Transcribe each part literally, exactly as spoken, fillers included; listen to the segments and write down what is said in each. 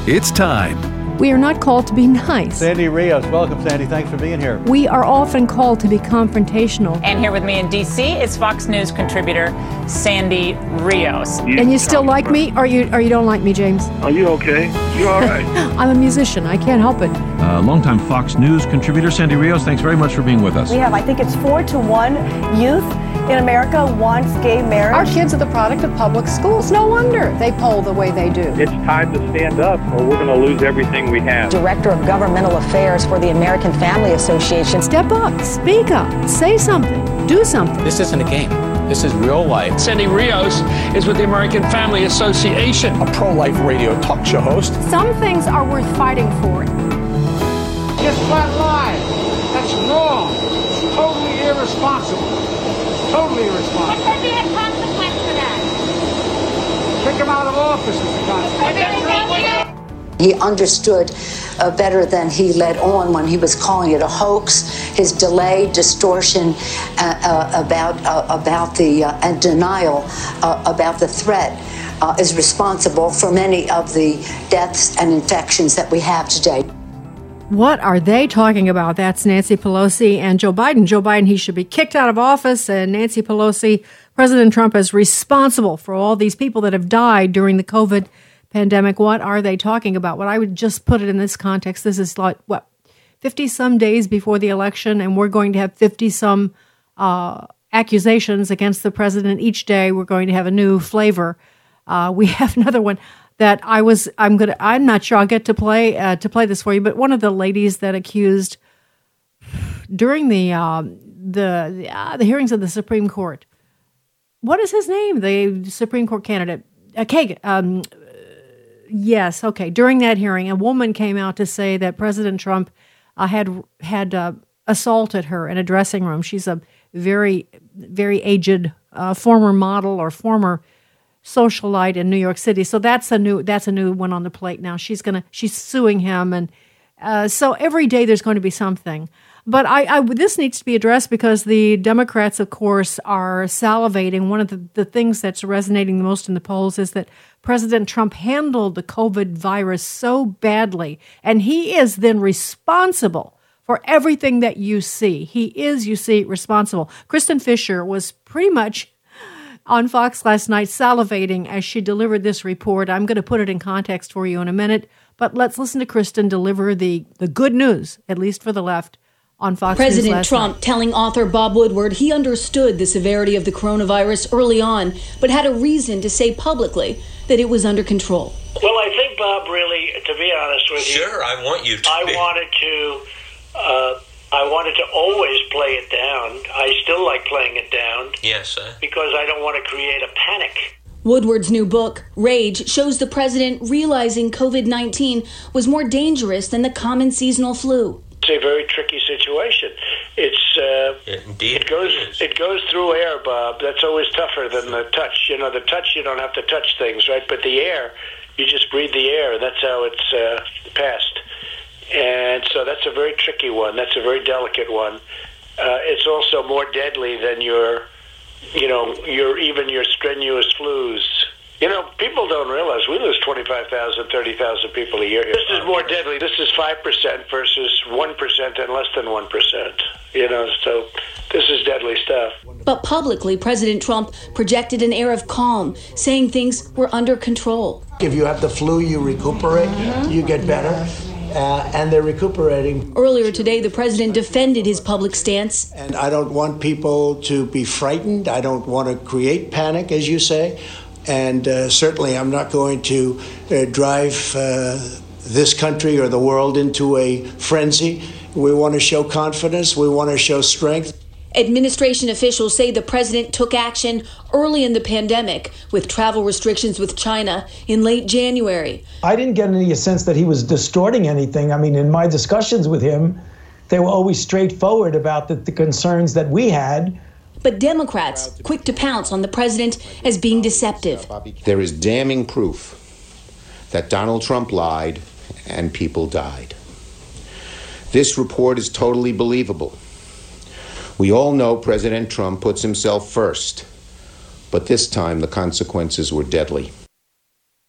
It's time. We are not called to be nice. Sandy Rios, welcome, Sandy. Thanks for being here. We are often called to be confrontational. And here with me in D C is Fox News contributor Sandy Rios. You and you still like me, or you or you don't like me, James? Are you okay? You all right? I'm a musician. I can't help it. Uh, longtime Fox News contributor Sandy Rios, thanks very much for being with us. We have, I think it's four to one youth in America wants gay marriage. Our kids are the product of public schools. No wonder they poll the way they do. It's time to stand up or we're going to lose everything we have. Director of Governmental Affairs for the American Family Association. Step up, speak up, say something, do something. This isn't a game. This is real life. Sandy Rios is with the American Family Association. A pro-life radio talk show host. Some things are worth fighting for. Just flat lie. That's wrong. It's totally irresponsible. Totally irresponsible. But there'd be a consequence for that. Kick him out of office is the consequence. He understood uh, better than he let on when he was calling it a hoax. His delay, distortion uh, uh, about uh, about the uh, and denial uh, about the threat uh, is responsible for many of the deaths and infections that we have today. What are they talking about? That's Nancy Pelosi and Joe Biden. Joe Biden, he should be kicked out of office, and Nancy Pelosi, President Trump is responsible for all these people that have died during the COVID pandemic. What are they talking about? What I would just put it in this context, this is like, what, fifty-some days before the election, and we're going to have fifty-some uh, accusations against the president. Each day we're going to have a new flavor. Uh, we have another one that I was, I'm gonna, I'm not sure I'll get to play uh, to play this for you, but one of the ladies that accused during the uh, the the, uh, the hearings of the Supreme Court, what is his name? The Supreme Court candidate, uh, Kagan. Um, yes, okay. During that hearing, a woman came out to say that President Trump uh, had had uh, assaulted her in a dressing room. She's a very, very aged uh, former model or former socialite in New York City. So that's a new that's a new one on the plate now. She's gonna she's suing him, and uh, so every day there's going to be something. But I, I this needs to be addressed because the Democrats, of course, are salivating. One of the, the things that's resonating the most in the polls is that President Trump handled the COVID virus so badly, and he is then responsible for everything that you see. He is, you see, responsible. Kristen Fisher was pretty much on Fox last night salivating as she delivered this report. I'm going to put it in context for you in a minute, but let's listen to Kristen deliver the, the good news, at least for the left, on Fox News last night. President Trump telling author Bob Woodward he understood the severity of the coronavirus early on, but had a reason to say publicly that it was under control. Well, I think, Bob, really, to be honest with you, sure, I want you to. I be. wanted to... Uh, I wanted to always play it down. I still like playing it down. Yes, sir. Because I don't want to create a panic. Woodward's new book, Rage, shows the president realizing COVID nineteen was more dangerous than the common seasonal flu. It's a very tricky situation. It's uh, yeah, indeed it goes it, it goes through air, Bob. That's always tougher than the touch. You know, the touch you don't have to touch things, right? But the air, you just breathe the air. That's how it's uh, passed. And so that's a very tricky one. That's a very delicate one. Uh, it's also more deadly than your, you know, your even your strenuous flus. You know, people don't realize we lose twenty-five thousand, thirty thousand people a year. This is more deadly. This is five percent versus one percent and less than one percent. You know, so this is deadly stuff. But publicly, President Trump projected an air of calm, saying things were under control. If you have the flu, you recuperate, mm-hmm. you get better. Uh, and they're recuperating. Earlier today, the president defended his public stance. And I don't want people to be frightened. I don't want to create panic, as you say. And uh, certainly I'm not going to uh, drive uh, this country or the world into a frenzy. We want to show confidence. We want to show strength. Administration officials say the president took action early in the pandemic with travel restrictions with China in late January. I didn't get any sense that he was distorting anything. I mean, in my discussions with him, they were always straightforward about the, the concerns that we had. But Democrats quick to pounce on the president as being deceptive. There is damning proof that Donald Trump lied and people died. This report is totally believable. We all know President Trump puts himself first, but this time the consequences were deadly.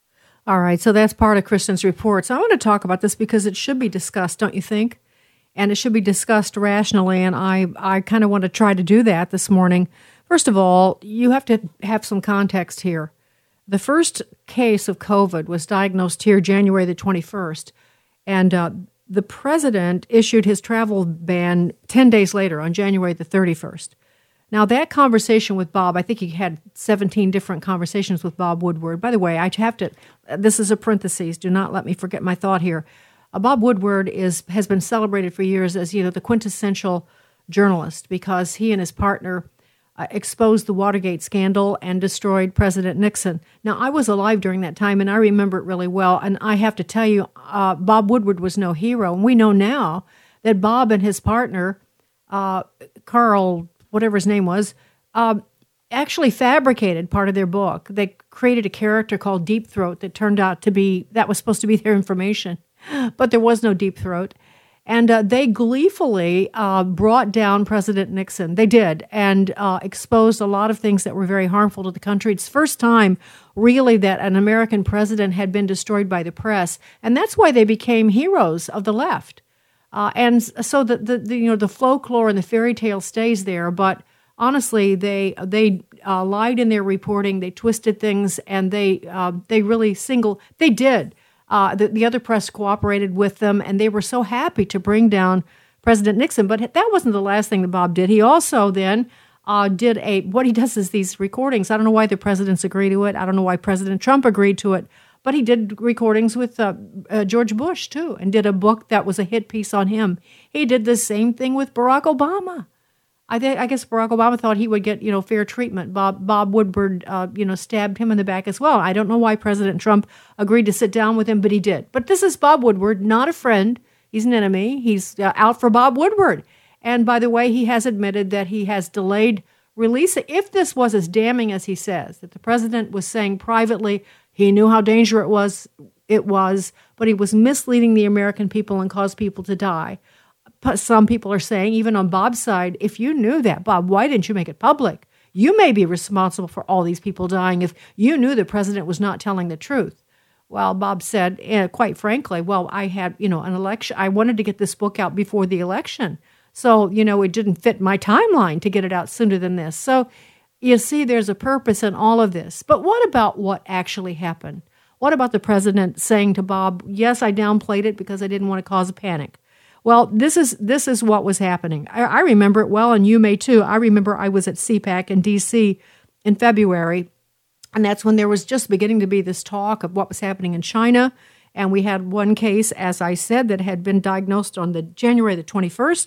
All right, so that's part of Kristen's report. So I want to talk about this because it should be discussed, don't you think? And it should be discussed rationally, and I, I kind of want to try to do that this morning. First of all, you have to have some context here. The first case of COVID was diagnosed here January the twenty-first, and uh, the president issued his travel ban ten days later on January the thirty-first. Now, that conversation with Bob, I think he had seventeen different conversations with Bob Woodward. By the way, I have to, this is a parenthesis, do not let me forget my thought here. Uh, Bob Woodward is has been celebrated for years as, you know, the quintessential journalist because he and his partner uh, exposed the Watergate scandal and destroyed President Nixon. Now, I was alive during that time, and I remember it really well. And I have to tell you, uh, Bob Woodward was no hero. And we know now that Bob and his partner, uh, Carl, whatever his name was, uh, actually fabricated part of their book. They created a character called Deep Throat that turned out to be, that was supposed to be their information. But there was no Deep Throat. And uh, they gleefully uh, brought down President Nixon. They did, and uh, exposed a lot of things that were very harmful to the country. It's the first time, really, that an American president had been destroyed by the press. And that's why they became heroes of the left. Uh, and so the, the, the you know the folklore and the fairy tale stays there. But honestly, they they uh, lied in their reporting. They twisted things, and they uh, they really single they did. Uh, the, the other press cooperated with them, and they were so happy to bring down President Nixon. But that wasn't the last thing that Bob did. He also then uh, did a, what he does is these recordings. I don't know why the presidents agree to it. I don't know why President Trump agreed to it. But he did recordings with uh, uh, George Bush, too, and did a book that was a hit piece on him. He did the same thing with Barack Obama. I, th- I guess Barack Obama thought he would get, you know, fair treatment. Bob Bob Woodward, uh, you know, stabbed him in the back as well. I don't know why President Trump agreed to sit down with him, but he did. But this is Bob Woodward, not a friend. He's an enemy. He's uh, out for Bob Woodward. And by the way, he has admitted that he has delayed release. If this was as damning as he says, that the president was saying privately he knew how dangerous it was, it was, but he was misleading the American people and caused people to die. Some people are saying, even on Bob's side, if you knew that, Bob, why didn't you make it public? You may be responsible for all these people dying if you knew the president was not telling the truth. Well, Bob said, eh, quite frankly, well, I had, you know, an election. I wanted to get this book out before the election. So, you know, it didn't fit my timeline to get it out sooner than this. So you see, there's a purpose in all of this. But what about what actually happened? What about the president saying to Bob, yes, I downplayed it because I didn't want to cause a panic? Well, this is this is what was happening. I, I remember it well, and you may too. I remember I was at C PAC in D C in February, and that's when there was just beginning to be this talk of what was happening in China. And we had one case, as I said, that had been diagnosed on the January the twenty-first.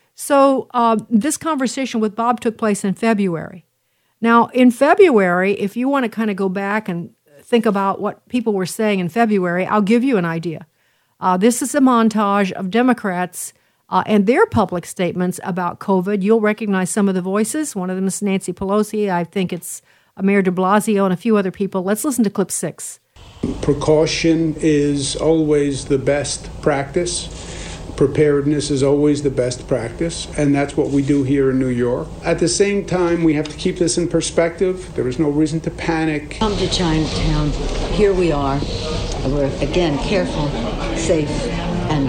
So uh, this conversation with Bob took place in February. Now, in February, if you want to kind of go back and think about what people were saying in February, I'll give you an idea. Uh, this is a montage of Democrats uh, and their public statements about COVID. You'll recognize some of the voices. One of them is Nancy Pelosi. I think it's Mayor de Blasio and a few other people. Let's listen to clip six. Precaution is always the best practice. Preparedness is always the best practice, and that's what we do here in New York. At the same time, we have to keep this in perspective. There is no reason to panic. Come to Chinatown. Here we are. We're, again, careful, safe, and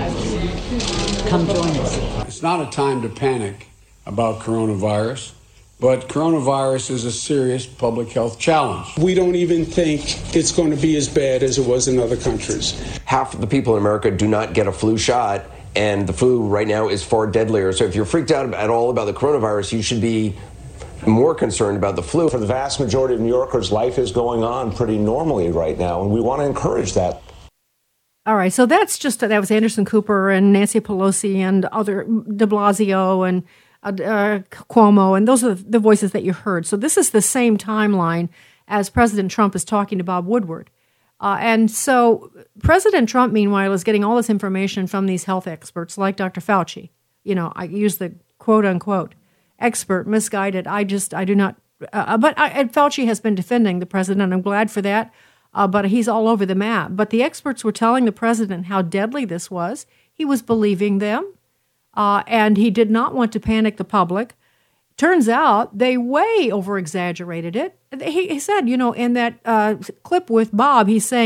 come join us. It's not a time to panic about coronavirus, but coronavirus is a serious public health challenge. We don't even think it's going to be as bad as it was in other countries. Half of the people in America do not get a flu shot, and the flu right now is far deadlier. So if you're freaked out at all about the coronavirus, you should be more concerned about the flu. For the vast majority of New Yorkers, life is going on pretty normally right now, and we want to encourage that. All right, so that's just, that was Anderson Cooper and Nancy Pelosi and other, de Blasio and uh, uh, Cuomo, and those are the voices that you heard. So this is the same timeline as President Trump is talking to Bob Woodward. Uh, and so President Trump, meanwhile, is getting all this information from these health experts like Doctor Fauci. You know, I use the quote-unquote expert, misguided. I just, I do not, uh, but I, and Fauci has been defending the president, and I'm glad for that, uh, but he's all over the map. But the experts were telling the president how deadly this was. He was believing them, uh, and he did not want to panic the public. Turns out they way over-exaggerated it. He, he said, you know, in that uh, clip with Bob, he's saying,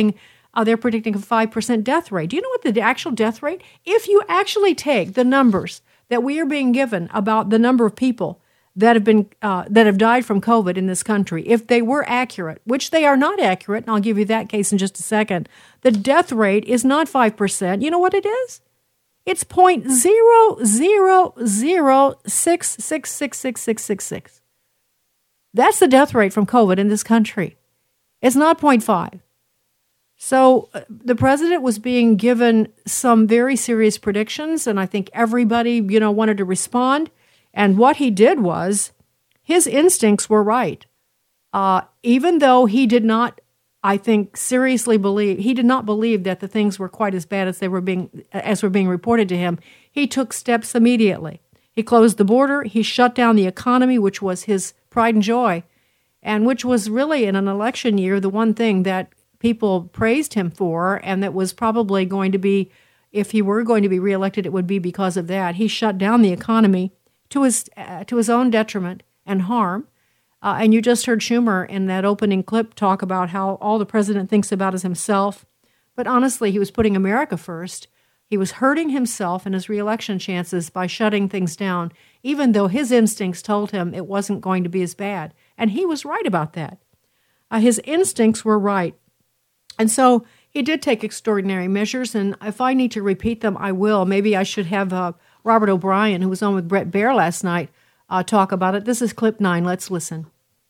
Uh, they're predicting a five percent death rate. Do you know what the actual death rate? If you actually take the numbers that we are being given about the number of people that have been uh, that have died from COVID in this country, if they were accurate, which they are not accurate, and I'll give you that case in just a second, the death rate is not five percent. You know what it is? It's zero point zero zero zero six six six six six six six. That's the death rate from COVID in this country. It's not zero point five. So uh, the president was being given some very serious predictions, and I think everybody, you know, wanted to respond. And what he did was, his instincts were right. Uh, even though he did not, I think, seriously believe, he did not believe that the things were quite as bad as they were being, as were being reported to him, he took steps immediately. He closed the border, he shut down the economy, which was his pride and joy, and which was really, in an election year, the one thing that people praised him for, and that was probably going to be, if he were going to be reelected, it would be because of that. He shut down the economy to his uh, to his own detriment and harm. Uh, and you just heard Schumer in that opening clip talk about how all the president thinks about is himself. But honestly, he was putting America first. He was hurting himself and his reelection chances by shutting things down, even though his instincts told him it wasn't going to be as bad. And he was right about that. Uh, his instincts were right. And so he did take extraordinary measures, and if I need to repeat them, I will. Maybe I should have uh, Robert O'Brien, who was on with Bret Baier last night, uh, talk about it. This is clip nine. Let's listen.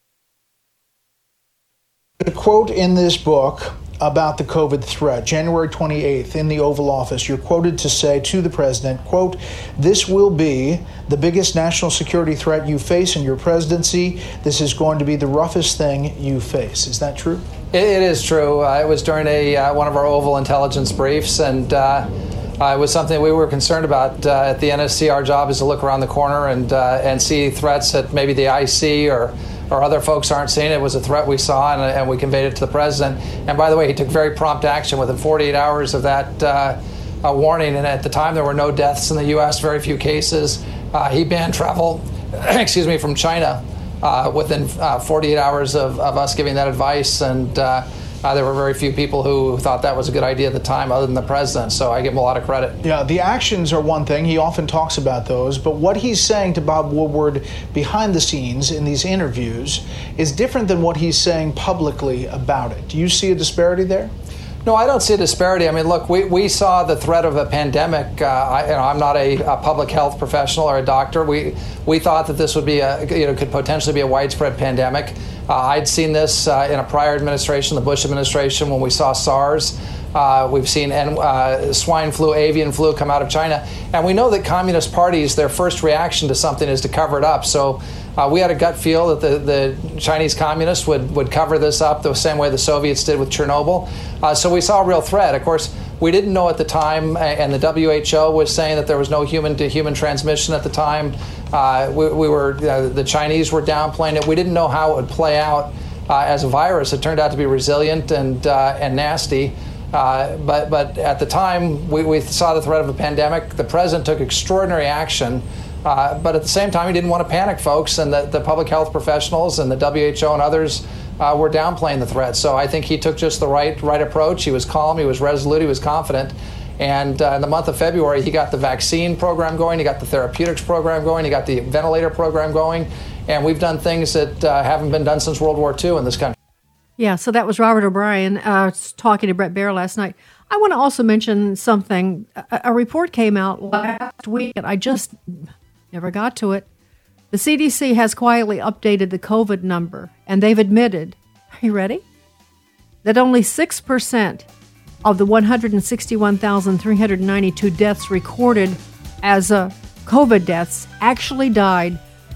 A quote in this book about the COVID threat, January twenty-eighth, in the Oval Office, you're quoted to say to the president, quote, "This will be the biggest national security threat you face in your presidency. This is going to be the roughest thing you face." Is that true? It, it is true. Uh, it was during a uh, one of our Oval Intelligence briefs, and uh, uh, it was something we were concerned about. Uh, at the N S C, our job is to look around the corner and uh, and see threats that maybe the I C or or other folks aren't seeing. It was a threat we saw, and, and we conveyed it to the president. And by the way, he took very prompt action within forty-eight hours of that uh, uh, warning. And at the time, there were no deaths in the U S, very few cases. Uh, he banned travel, excuse me, from China uh, within uh, forty-eight hours of, of us giving that advice. And uh, uh, there were very few people who thought that was a good idea at the time, other than the president. So I give him a lot of credit. Yeah, the actions are one thing. He often talks about those. But what he's saying to Bob Woodward behind the scenes in these interviews is different than what he's saying publicly about it. Do you see a disparity there? No, I don't see a disparity. I mean, look, we, we saw the threat of a pandemic. Uh, I, you know, I'm not a, a public health professional or a doctor. We we thought that this would be a, you know, could potentially be a widespread pandemic. Uh, I'd seen this uh, in a prior administration, the Bush administration, when we saw SARS. Uh, we've seen uh, swine flu, avian flu come out of China. And we know that communist parties, their first reaction to something is to cover it up. So uh, we had a gut feel that the, the Chinese communists would, would cover this up the same way the Soviets did with Chernobyl. Uh, so we saw a real threat. Of course, we didn't know at the time, and the W H O was saying that there was no human-to-human transmission at the time. Uh, we, we were, uh, the Chinese were downplaying it. We didn't know how it would play out uh, as a virus. It turned out to be resilient and uh, and nasty. Uh, but but at the time, we, we saw the threat of a pandemic. The president took extraordinary action. Uh, but at the same time, he didn't want to panic folks, and the, the public health professionals and the W H O and others uh, were downplaying the threat. So I think he took just the right right approach. He was calm, he was resolute, he was confident. And uh, in the month of February, he got the vaccine program going, he got the therapeutics program going, he got the ventilator program going. And we've done things that uh, haven't been done since World War Two in this country. Yeah, so that was Robert O'Brien uh, talking to Bret Baier last night. I want to also mention something. A, a report came out last week, and I just never got to it. The C D C has quietly updated the COVID number, and they've admitted, are you ready? That only six percent of the one hundred sixty-one thousand three hundred ninety-two deaths recorded as uh, COVID deaths actually died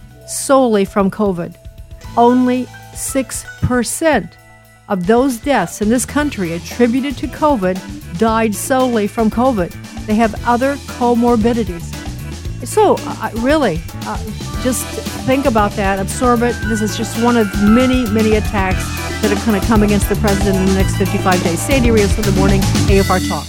solely from COVID. Only six percent of those deaths in this country attributed to COVID died solely from COVID. They have other comorbidities. So, uh, really, uh, just think about that, absorb it. This is just one of many, many attacks that are going to come against the president in the next fifty-five days. Sandy Rios for the morning, A F R Talk.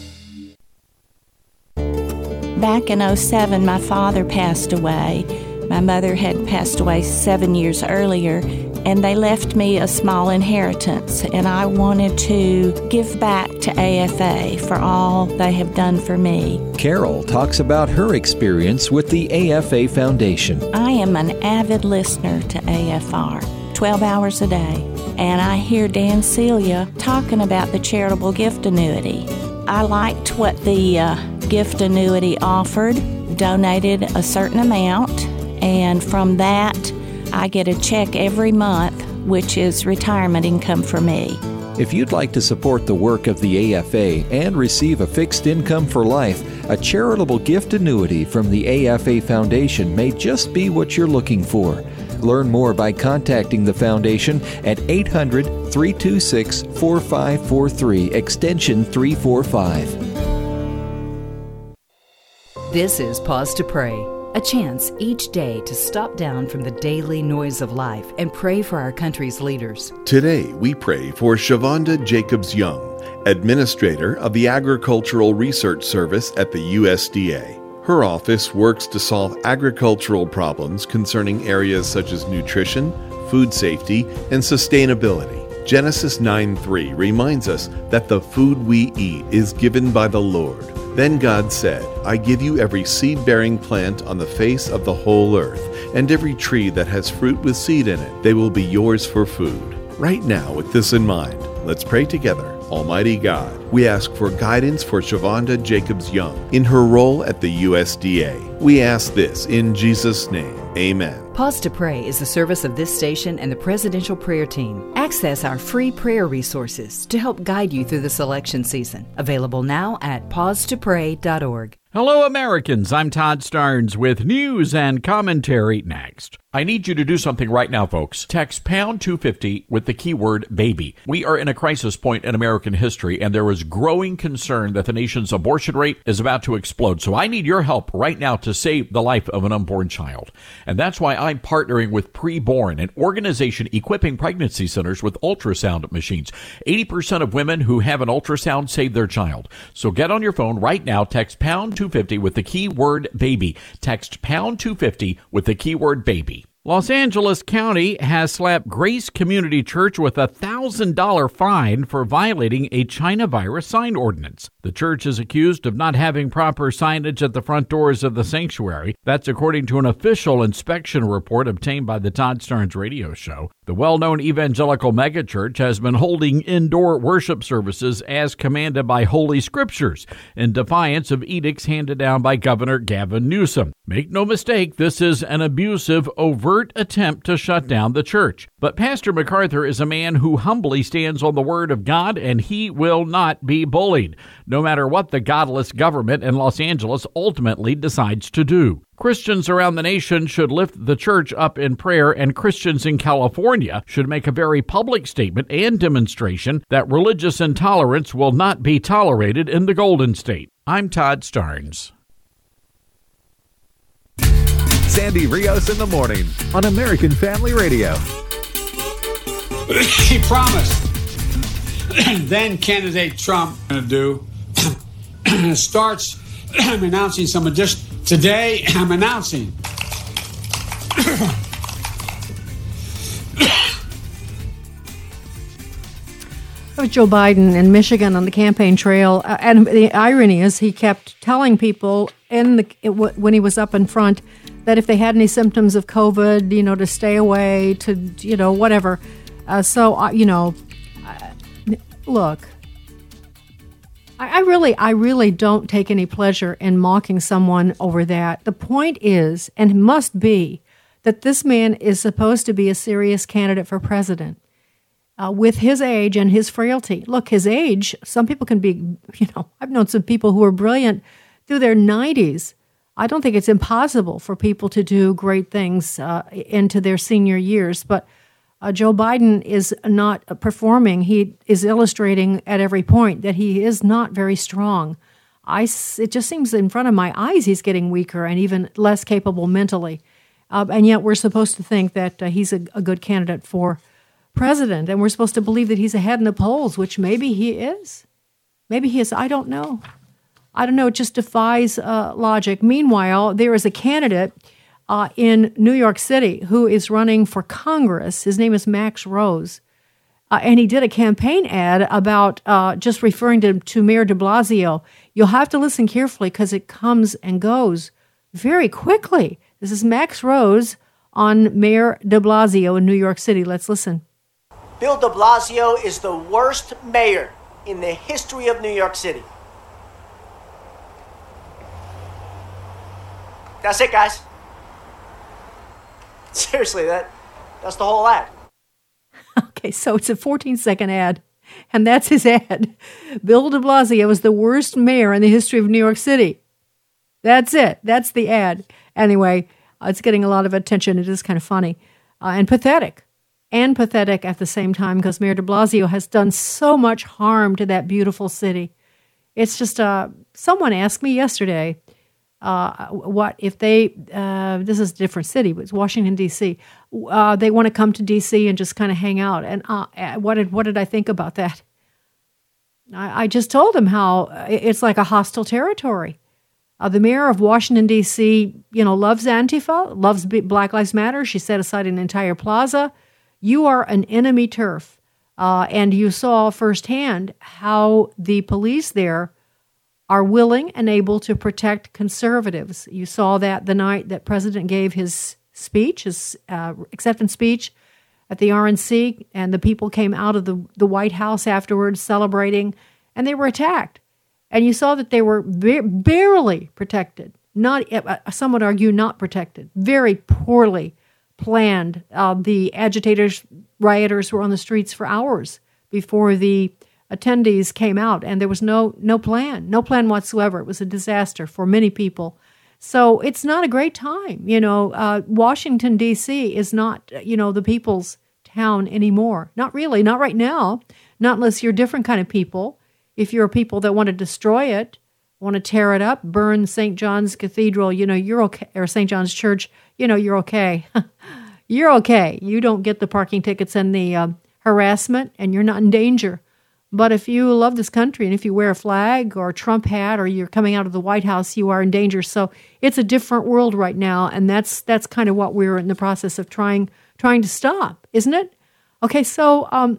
Back in oh seven, my father passed away. My mother had passed away seven years earlier, and they left me a small inheritance, and I wanted to give back to A F A for all they have done for me. Carol talks about her experience with the A F A Foundation. I am an avid listener to A F R, twelve hours a day, and I hear Dan Celia talking about the charitable gift annuity. I liked what the uh, gift annuity offered, donated a certain amount, and from that, I get a check every month, which is retirement income for me. If you'd like to support the work of the A F A and receive a fixed income for life, a charitable gift annuity from the A F A Foundation may just be what you're looking for. Learn more by contacting the Foundation at eight hundred, three two six, four five four three, extension three forty-five. This is Pause to Pray, a chance each day to stop down from the daily noise of life and pray for our country's leaders. Today, we pray for Shavonda Jacobs-Young, Administrator of the Agricultural Research Service at the U S D A. Her office works to solve agricultural problems concerning areas such as nutrition, food safety, and sustainability. Genesis nine three reminds us that the food we eat is given by the Lord. Then God said, I give you every seed-bearing plant on the face of the whole earth, and every tree that has fruit with seed in it. They will be yours for food. Right now, with this in mind, let's pray together. Almighty God, we ask for guidance for Shavonda Jacobs-Young in her role at the U S D A. We ask this in Jesus' name. Amen. Pause to Pray is the service of this station and the Presidential Prayer Team. Access our free prayer resources to help guide you through this election season. Available now at pause to pray dot org. Hello, Americans. I'm Todd Starnes with news and commentary next. I need you to do something right now, folks. Text pound two fifty with the keyword baby. We are in a crisis point in American history, and there is growing concern that the nation's abortion rate is about to explode. So I need your help right now to save the life of an unborn child. And that's why I'm partnering with Preborn, an organization equipping pregnancy centers with ultrasound machines. eighty percent of women who have an ultrasound save their child. So get on your phone right now, text pound two fifty with the keyword baby. Text pound two fifty with the keyword baby. Los Angeles County has slapped Grace Community Church with a one thousand dollars fine for violating a China virus sign ordinance. The church is accused of not having proper signage at the front doors of the sanctuary. That's according to an official inspection report obtained by the Todd Starnes radio show. The well-known evangelical megachurch has been holding indoor worship services as commanded by Holy Scriptures in defiance of edicts handed down by Governor Gavin Newsom. Make no mistake, this is an abusive, overt attempt to shut down the church. But Pastor MacArthur is a man who humbly stands on the word of God, and he will not be bullied, no matter what the godless government in Los Angeles ultimately decides to do. Christians around the nation should lift the church up in prayer, and Christians in California should make a very public statement and demonstration that religious intolerance will not be tolerated in the Golden State. I'm Todd Starnes. Sandy Rios in the morning on American Family Radio. He promised. Then candidate Trump going to do starts announcing some addition. Today I'm announcing of Joe Biden in Michigan on the campaign trail, uh, and the irony is he kept telling people in the it, when he was up in front that if they had any symptoms of COVID, you know, to stay away, to you know, whatever. Uh, so uh, you know, uh, look, I, I really, I really don't take any pleasure in mocking someone over that. The point is, and must be, that this man is supposed to be a serious candidate for president. Uh, with his age and his frailty. Look, his age, some people can be, you know, I've known some people who are brilliant through their nineties. I don't think it's impossible for people to do great things uh, into their senior years, but uh, Joe Biden is not performing. He is illustrating at every point that he is not very strong. I, it just seems in front of my eyes he's getting weaker and even less capable mentally. Uh, and yet we're supposed to think that uh, he's a, a good candidate for president, and we're supposed to believe that he's ahead in the polls, which maybe he is. Maybe he is. I don't know. I don't know. It just defies uh, logic. Meanwhile, there is a candidate uh, in New York City who is running for Congress. His name is Max Rose. Uh, and he did a campaign ad about uh, just referring to, to Mayor de Blasio. You'll have to listen carefully because it comes and goes very quickly. This is Max Rose on Mayor de Blasio in New York City. Let's listen. Bill de Blasio is the worst mayor in the history of New York City. That's it, guys. Seriously, that that's the whole ad. Okay, so it's a fourteen-second ad, and that's his ad. Bill de Blasio is the worst mayor in the history of New York City. That's it. That's the ad. Anyway, uh, it's getting a lot of attention. It is kind of funny uh, and pathetic. And pathetic at the same time because Mayor de Blasio has done so much harm to that beautiful city. It's just, uh, someone asked me yesterday, uh, what if they, uh, this is a different city, but it's Washington, D C, uh, they want to come to D C and just kind of hang out. And uh, what did what did I think about that? I, I just told him how it's like a hostile territory. Uh, the mayor of Washington, D C, you know, loves Antifa, loves Black Lives Matter. She set aside an entire plaza. You are an enemy turf. Uh, and you saw firsthand how the police there are willing and able to protect conservatives. You saw that the night that President gave his speech, his uh, acceptance speech at the R N C, and the people came out of the, the White House afterwards celebrating, and they were attacked. And you saw that they were ba- barely protected. Not, uh, some would argue not protected. Very poorly planned. Uh, the agitators, rioters were on the streets for hours before the attendees came out, and there was no no plan, no plan whatsoever. It was a disaster for many people. So it's not a great time. You know, uh, Washington, D C is not, you know, the people's town anymore. Not really, not right now, not unless you're a different kind of people. If you're people that want to destroy it, want to tear it up, burn Saint John's Cathedral, you know, you're okay, or Saint John's Church, you know, you're okay. You're okay. You don't get the parking tickets and the um, harassment, and you're not in danger. But if you love this country and if you wear a flag or a Trump hat or you're coming out of the White House, you are in danger. So it's a different world right now, and that's that's kind of what we're in the process of trying trying to stop, isn't it? Okay, so um,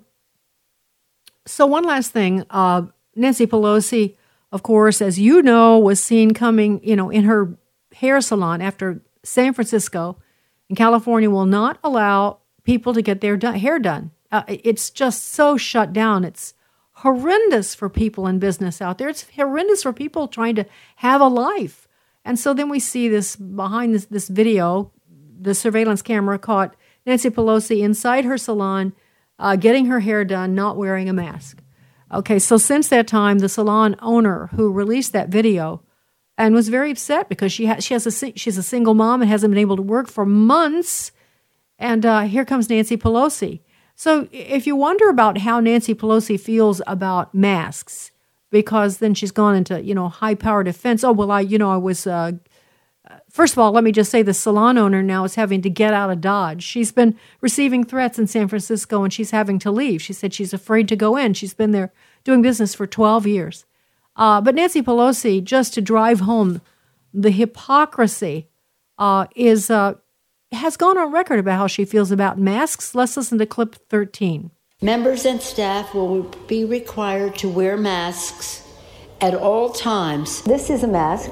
so one last thing. Uh, Nancy Pelosi, of course, as you know, was seen coming, you know, in her hair salon after San Francisco and California will not allow people to get their do- hair done. Uh, it's just so shut down. It's horrendous for people in business out there. It's horrendous for people trying to have a life. And so then we see this behind this, this video, the surveillance camera caught Nancy Pelosi inside her salon, uh, getting her hair done, not wearing a mask. Okay, so since that time, the salon owner who released that video and was very upset because she has she has a she's a single mom and hasn't been able to work for months, and uh, here comes Nancy Pelosi. So if you wonder about how Nancy Pelosi feels about masks, because then she's gone into you know high power defense. Oh well, I you know I was. Uh, First of all, let me just say the salon owner now is having to get out of Dodge. She's been receiving threats in San Francisco, and she's having to leave. She said she's afraid to go in. She's been there doing business for twelve years. Uh, but Nancy Pelosi, just to drive home the hypocrisy, uh, is uh, has gone on record about how she feels about masks. Let's listen to clip thirteen. Members and staff will be required to wear masks at all times. This is a mask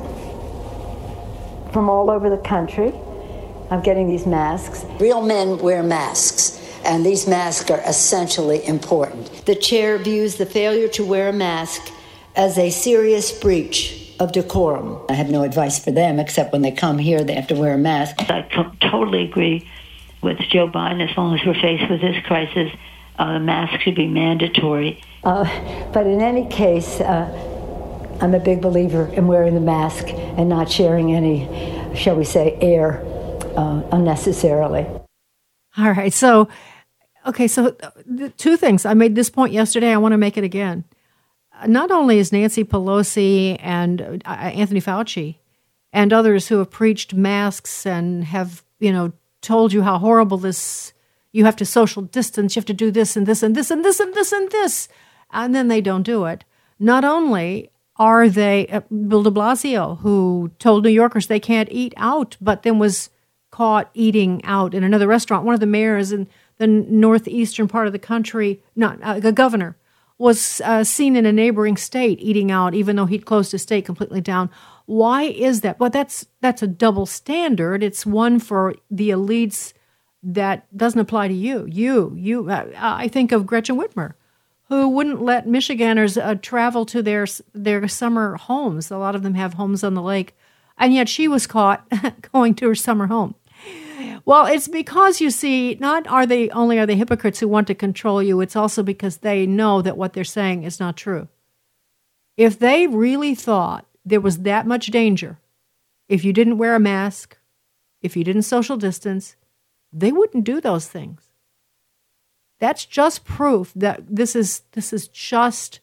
from all over the country. I'm getting these masks. Real men wear masks, and these masks are essentially important. The chair views the failure to wear a mask as a serious breach of decorum. I have no advice for them, except when they come here, they have to wear a mask. I t- totally agree with Joe Biden. As long as we're faced with this crisis, uh, the mask should be mandatory. Uh, but in any case, uh, I'm a big believer in wearing the mask and not sharing any, shall we say, air uh, unnecessarily. All right. So, okay. So the two things. I made this point yesterday. I want to make it again. Not only is Nancy Pelosi and uh, Anthony Fauci and others who have preached masks and have, you know, told you how horrible this, you have to social distance, you have to do this and this and this and this and this and this, and then they don't do it. Not only are they, uh, Bill de Blasio, who told New Yorkers they can't eat out, but then was caught eating out in another restaurant. One of the mayors in the northeastern part of the country, not uh, the governor, was uh, seen in a neighboring state eating out, even though he'd closed his state completely down. Why is that? Well, that's that's a double standard. It's one for the elites that doesn't apply to you. You, you. Uh, I think of Gretchen Whitmer, who wouldn't let Michiganders uh, travel to their their summer homes. A lot of them have homes on the lake, and yet she was caught going to her summer home. Well, it's because, you see, not are they only are they hypocrites who want to control you, it's also because they know that what they're saying is not true. If they really thought there was that much danger, if you didn't wear a mask, if you didn't social distance, they wouldn't do those things. That's just proof that this is this is just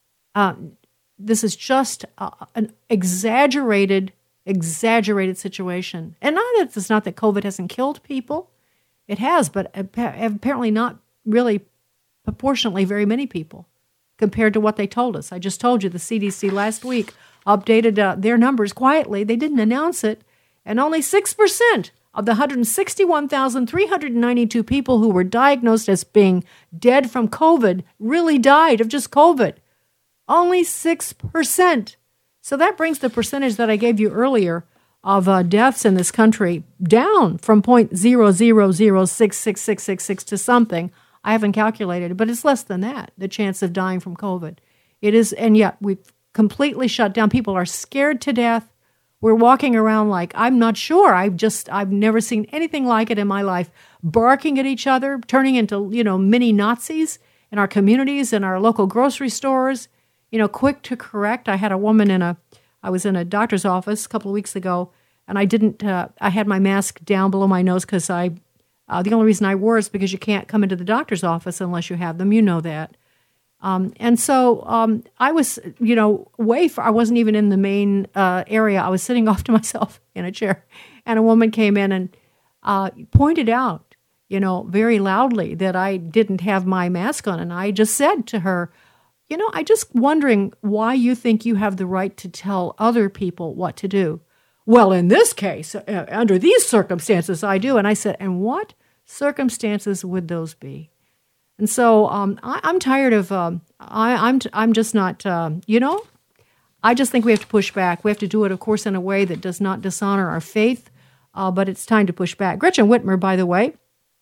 um, this is just uh, an exaggerated. exaggerated situation. And not that it's not that COVID hasn't killed people. It has, but apparently not really proportionately very many people compared to what they told us. I just told you the C D C last week updated uh, their numbers quietly. They didn't announce it. And only six percent of the one hundred sixty-one thousand three hundred ninety-two people who were diagnosed as being dead from COVID really died of just COVID. Only six percent. So that brings the percentage that I gave you earlier of uh, deaths in this country down from zero point zero zero zero six six six six six to something. I haven't calculated it, but it's less than that, the chance of dying from COVID. It is, and yet we've completely shut down. People are scared to death. We're walking around like, I'm not sure. I've just, I've never seen anything like it in my life. Barking at each other, turning into, you know, mini Nazis in our communities, in our local grocery stores. You know, quick to correct. I had a woman in a, I was in a doctor's office a couple of weeks ago, and I didn't, uh, I had my mask down below my nose because I, uh, the only reason I wore it is because you can't come into the doctor's office unless you have them. You know that. Um, and so um, I was, you know, way far, I wasn't even in the main uh, area. I was sitting off to myself in a chair, and a woman came in and uh, pointed out, you know, very loudly that I didn't have my mask on. And I just said to her, you know, I just wondering why you think you have the right to tell other people what to do. Well, in this case, uh, under these circumstances, I do. And I said, and what circumstances would those be? And so um, I, I'm tired of, um, I, I'm t- I'm just not, uh, you know, I just think we have to push back. We have to do it, of course, in a way that does not dishonor our faith, uh, but it's time to push back. Gretchen Whitmer, by the way,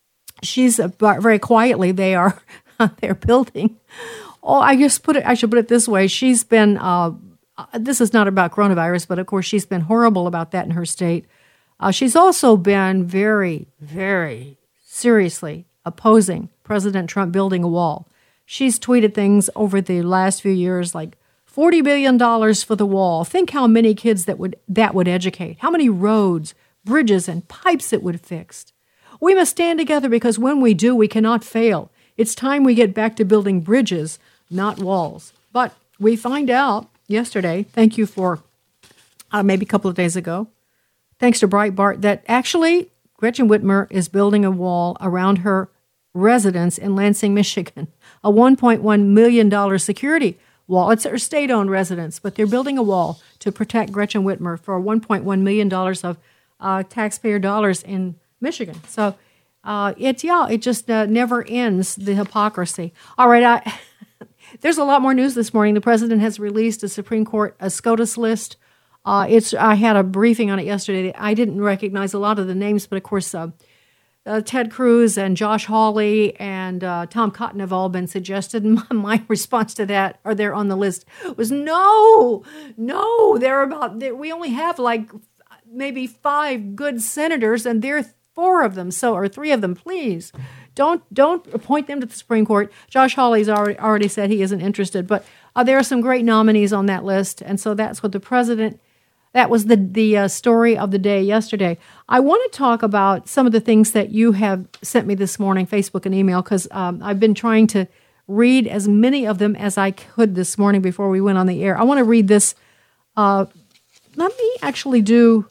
she's uh, very quietly, they are, they're building. Oh, I just put it, I should put it this way. She's been, uh, this is not about coronavirus, but of course she's been horrible about that in her state. Uh, she's also been very, very seriously opposing President Trump building a wall. She's tweeted things over the last few years like forty billion dollars for the wall. Think how many kids that would that would educate, how many roads, bridges, and pipes it would fix. We must stand together because when we do, we cannot fail. It's time we get back to building bridges, not walls. But we find out yesterday, thank you for uh, maybe a couple of days ago, thanks to Breitbart, that actually Gretchen Whitmer is building a wall around her residence in Lansing, Michigan, a one point one million dollars security wall. It's her state-owned residence, but they're building a wall to protect Gretchen Whitmer for one point one million dollars of uh, taxpayer dollars in Michigan. So uh, it's, yeah, it just uh, never ends, the hypocrisy. All right, I, there's a lot more news this morning. The president has released a Supreme Court a SCOTUS list. Uh, it's I had a briefing on it yesterday. I didn't recognize a lot of the names, but of course, uh, uh, Ted Cruz and Josh Hawley and uh, Tom Cotton have all been suggested. And my, my response to that, or they're on the list, was no, no. They're about. They're, we only have like maybe five good senators, and there are four of them, so or three of them. Please don't don't appoint them to the Supreme Court. Josh Hawley's already already said he isn't interested, but uh, there are some great nominees on that list, and so that's what the president. That was the the uh, story of the day yesterday. I want to talk about some of the things that you have sent me this morning, Facebook and email, because um, I've been trying to read as many of them as I could this morning before we went on the air. I want to read this. Uh, let me actually do,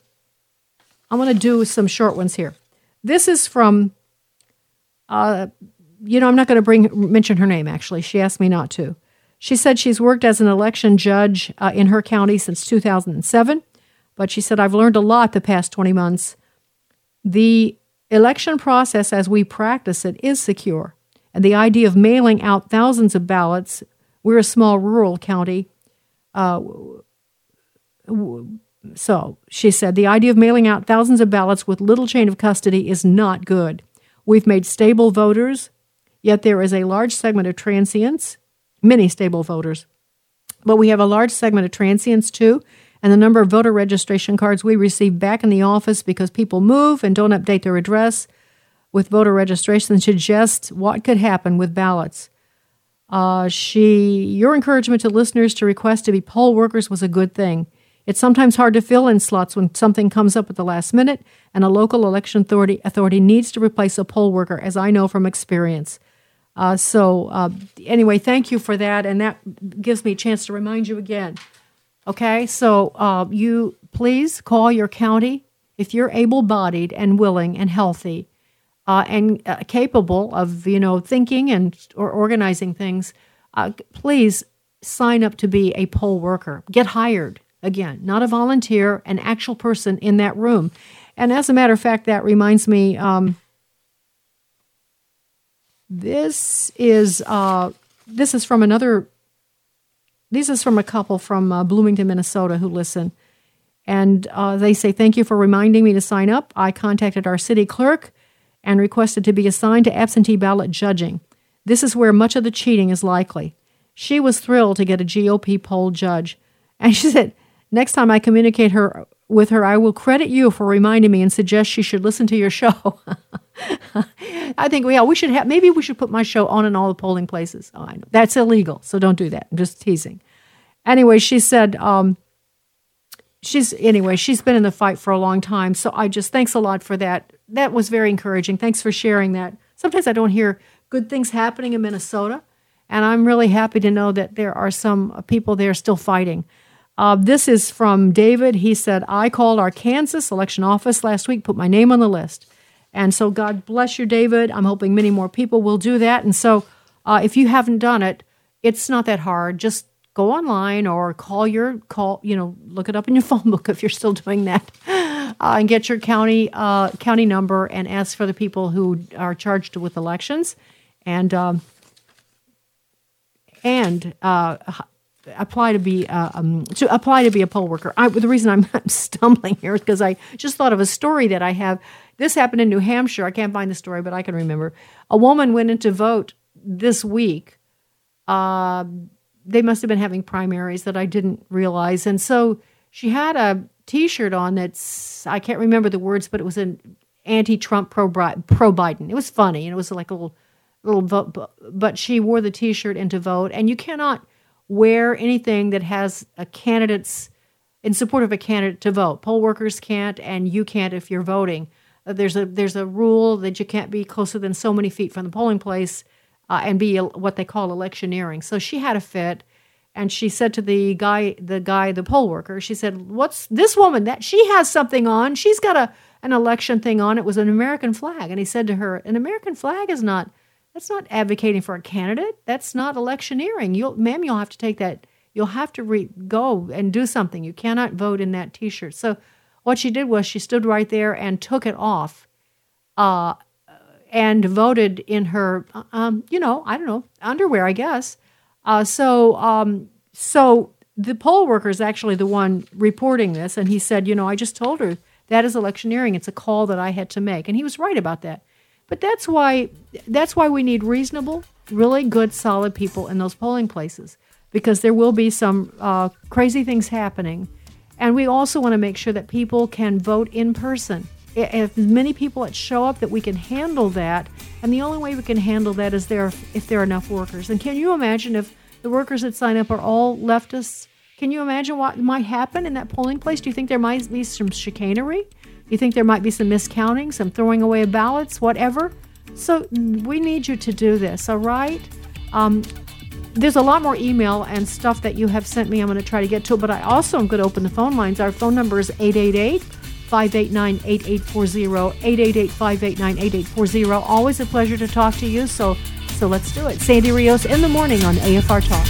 I want to do some short ones here. This is from, uh, you know, I'm not going to bring mention her name, actually. She asked me not to. She said she's worked as an election judge uh, in her county since two thousand seven. But she said, I've learned a lot the past twenty months. The election process as we practice it is secure. And the idea of mailing out thousands of ballots, we're a small rural county. Uh, so she said, the idea of mailing out thousands of ballots with little chain of custody is not good. We've made stable voters, yet there is a large segment of transients, many stable voters. But we have a large segment of transients too, and the number of voter registration cards we receive back in the office because people move and don't update their address with voter registration suggests what could happen with ballots. Uh, she, your encouragement to listeners to request to be poll workers was a good thing. It's sometimes hard to fill in slots when something comes up at the last minute, and a local election authority authority needs to replace a poll worker, as I know from experience. Uh, so uh, anyway, thank you for that, and that gives me a chance to remind you again. Okay, so uh, you please call your county if you're able-bodied and willing and healthy uh, and uh, capable of, you know, thinking and or organizing things. Uh, please sign up to be a poll worker. Get hired. Again, not a volunteer, an actual person in that room. And as a matter of fact, that reminds me. Um, this is uh, this is from another. This is from a couple from uh, Bloomington, Minnesota, who listen. And uh, they say, thank you for reminding me to sign up. I contacted our city clerk and requested to be assigned to absentee ballot judging. This is where much of the cheating is likely. She was thrilled to get a G O P poll judge. And she said, next time I communicate her with her, I will credit you for reminding me and suggest she should listen to your show. I think we yeah, we should have, maybe we should put my show on in all the polling places. Oh, I know. That's illegal, so don't do that. I'm just teasing. Anyway, she said, um, she's, anyway, she's been in the fight for a long time, so I just, thanks a lot for that. That was very encouraging. Thanks for sharing that. Sometimes I don't hear good things happening in Minnesota, and I'm really happy to know that there are some people there still fighting. Uh, this is from David. He said, I called our Kansas election office last week, put my name on the list. And so God bless you, David. I'm hoping many more people will do that. And so uh, if you haven't done it, it's not that hard. Just go online or call your, call, you know, look it up in your phone book if you're still doing that, uh, and get your county uh, county number and ask for the people who are charged with elections. And, um, and, uh, apply to be uh, um, to apply to be a poll worker. I, the reason I'm stumbling here is because I just thought of a story that I have. This happened in New Hampshire. I can't find the story, but I can remember. A woman went in to vote this week. Uh, they must have been having primaries that I didn't realize, and so she had a T-shirt on that's, I can't remember the words, but it was an anti-Trump, pro pro Biden. It was funny, and it was like a little little vote, but she wore the T-shirt in to vote, and you cannot wear anything that has a candidate's, in support of a candidate to vote. Poll workers can't, and you can't if you're voting. Uh, there's a there's a rule that you can't be closer than so many feet from the polling place uh, and be a, what they call electioneering. So she had a fit, and she said to the guy, the guy, the poll worker, she said, "What's this woman? That she has something on. She's got a an election thing on. It was an American flag." And he said to her, "An American flag is not." That's not advocating for a candidate. That's not electioneering. You'll, ma'am, you'll have to take that. You'll have to re- go and do something. You cannot vote in that T-shirt. So what she did was she stood right there and took it off uh, and voted in her, um, you know, I don't know, underwear, I guess. Uh, so, um, so the poll worker is actually the one reporting this, and he said, you know, I just told her that is electioneering. It's a call that I had to make. And he was right about that. But that's why that's why we need reasonable, really good, solid people in those polling places, because there will be some uh, crazy things happening. And we also want to make sure that people can vote in person. If many people that show up, that we can handle that. And the only way we can handle that is there if there are enough workers. And can you imagine if the workers that sign up are all leftists? Can you imagine what might happen in that polling place? Do you think there might be some chicanery? You think there might be some miscounting, some throwing away of ballots, whatever? So we need you to do this, all right? Um, there's a lot more email and stuff that you have sent me. I'm going to try to get to it, but I also am going to open the phone lines. Our phone number is eight eight eight, five eight nine, eight eight four zero, eight eight eight, five eight nine, eight eight four zero. Always a pleasure to talk to you, so, so let's do it. Sandy Rios in the morning on A F R Talk.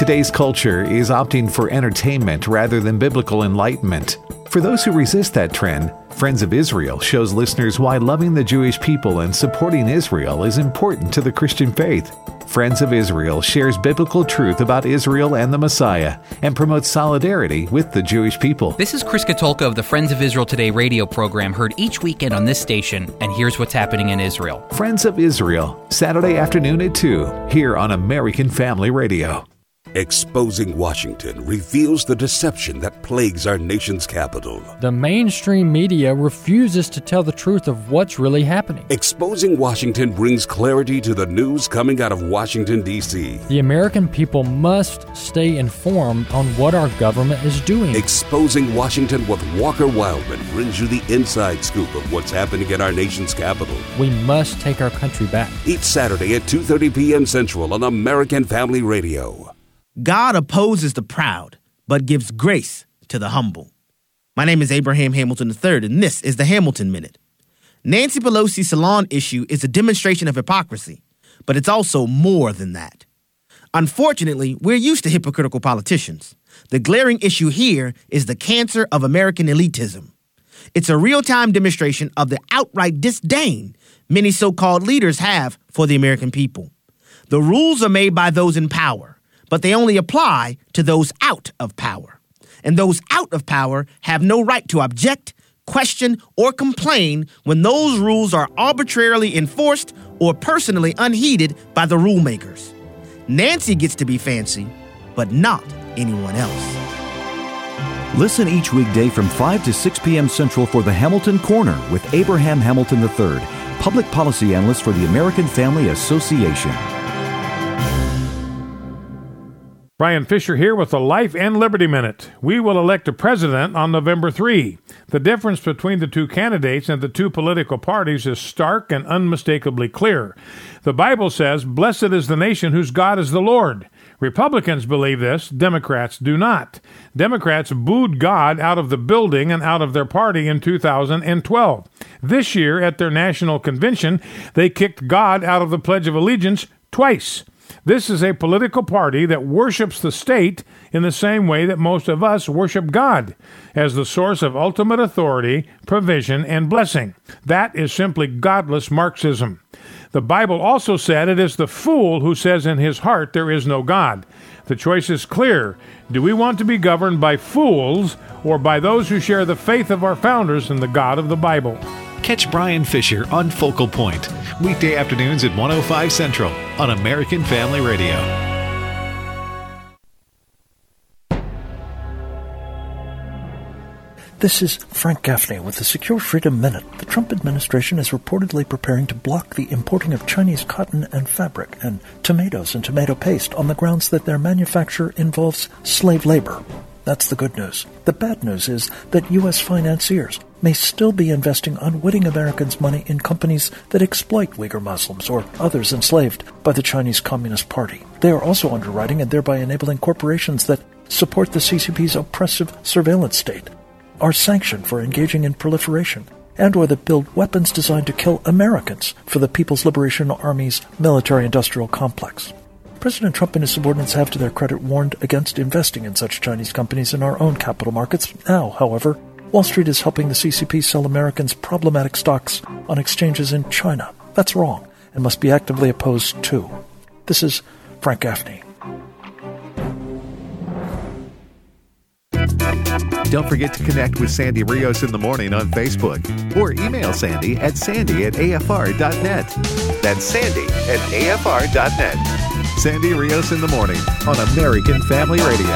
today's culture is opting for entertainment rather than biblical enlightenment. For those who resist that trend, Friends of Israel shows listeners why loving the Jewish people and supporting Israel is important to the Christian faith. Friends of Israel shares biblical truth about Israel and the Messiah and promotes solidarity with the Jewish people. This is Chris Katulka of the Friends of Israel Today radio program, heard each weekend on this station, and here's what's happening in Israel. Friends of Israel, Saturday afternoon at two, here on American Family Radio. Exposing Washington reveals the deception that plagues our nation's capital. The mainstream media refuses to tell the truth of what's really happening. Exposing Washington brings clarity to the news coming out of Washington, D C The American people must stay informed on what our government is doing. Exposing Washington with Walker Wildman brings you the inside scoop of what's happening in our nation's capital. We must take our country back. Each Saturday at two thirty p.m. Central on American Family Radio. God opposes the proud, but gives grace to the humble. My name is Abraham Hamilton the third, and this is the Hamilton Minute. Nancy Pelosi's salon issue is a demonstration of hypocrisy, but it's also more than that. Unfortunately, we're used to hypocritical politicians. The glaring issue here is the cancer of American elitism. It's a real-time demonstration of the outright disdain many so-called leaders have for the American people. The rules are made by those in power, but they only apply to those out of power. And those out of power have no right to object, question, or complain when those rules are arbitrarily enforced or personally unheeded by the rule makers. Nancy gets to be fancy, but not anyone else. Listen each weekday from five to six p.m. Central for the Hamilton Corner with Abraham Hamilton the third, Public Policy Analyst for the American Family Association. Brian Fisher here with the Life and Liberty Minute. We will elect a president on November third. The difference between the two candidates and the two political parties is stark and unmistakably clear. The Bible says, "Blessed is the nation whose God is the Lord." Republicans believe this. Democrats do not. Democrats booed God out of the building and out of their party in two thousand twelve. This year, at their national convention, they kicked God out of the Pledge of Allegiance twice. This is a political party that worships the state in the same way that most of us worship God, as the source of ultimate authority, provision, and blessing. That is simply godless Marxism. The Bible also said it is the fool who says in his heart there is no God. The choice is clear. Do we want to be governed by fools or by those who share the faith of our founders and the God of the Bible? Catch Brian Fisher on Focal Point, weekday afternoons at one oh five Central on American Family Radio. This is Frank Gaffney with the Secure Freedom Minute. The Trump administration is reportedly preparing to block the importing of Chinese cotton and fabric and tomatoes and tomato paste on the grounds that their manufacture involves slave labor. That's the good news. The bad news is that U S financiers may still be investing unwitting Americans' money in companies that exploit Uyghur Muslims or others enslaved by the Chinese Communist Party. They are also underwriting and thereby enabling corporations that support the C C P's oppressive surveillance state, are sanctioned for engaging in proliferation, and or that build weapons designed to kill Americans for the People's Liberation Army's military-industrial complex. President Trump and his subordinates have, to their credit, warned against investing in such Chinese companies in our own capital markets. Now, however, Wall Street is helping the C C P sell Americans problematic stocks on exchanges in China. That's wrong and must be actively opposed too. This is Frank Gaffney. Don't forget to connect with Sandy Rios in the morning on Facebook or email Sandy at sandy at a f r dot net. That's sandy at a f r dot net. Sandy Rios in the morning on American Family Radio.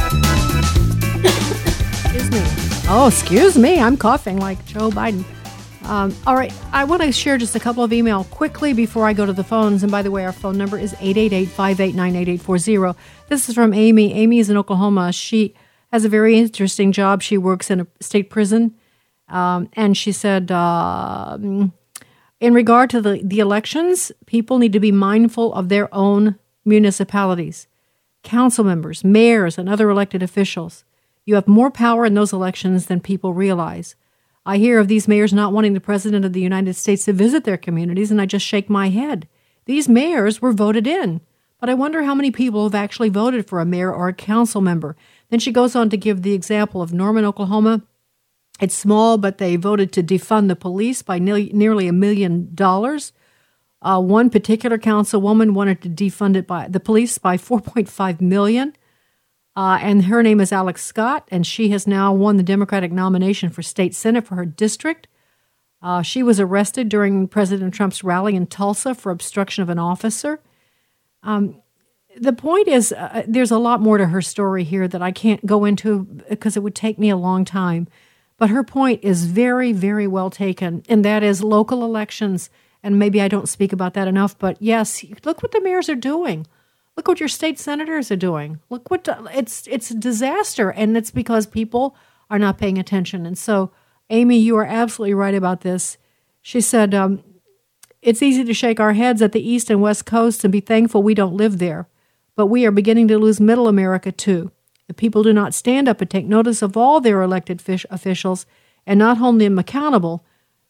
Excuse me. Oh, excuse me. I'm coughing like Joe Biden. Um, all right. I want to share just a couple of email quickly before I go to the phones. And by the way, our phone number is eight eight eight, five eight nine, eight eight four zero. This is from Amy. Amy is in Oklahoma. She has a very interesting job. She works in a state prison. Um, and she said, uh, in regard to the, the elections, people need to be mindful of their own municipalities, council members, mayors, and other elected officials. You have more power in those elections than people realize. I hear of these mayors not wanting the President of the United States to visit their communities, and I just shake my head. These mayors were voted in but I wonder how many people have actually voted for a mayor or a council member. Then she goes on to give the example of Norman, Oklahoma. It's small, but they voted to defund the police by ne- nearly a million dollars. Uh, one particular councilwoman wanted to defund it by the police by four point five million dollars. Uh, and her name is Alex Scott, and she has now won the Democratic nomination for state senate for her district. Uh, she was arrested during President Trump's rally in Tulsa for obstruction of an officer. Um, the point is, uh, there's a lot more to her story here that I can't go into because it would take me a long time. But her point is very, very well taken, and that is local elections. And maybe I don't speak about that enough, but yes, look what the mayors are doing. Look what your state senators are doing. Look what it's it's a disaster, and it's because people are not paying attention. And so, Amy, you are absolutely right about this. She said, um, it's easy to shake our heads at the East and West Coast and be thankful we don't live there, but we are beginning to lose Middle America too. The people do not stand up and take notice of all their elected fish officials and not hold them accountable,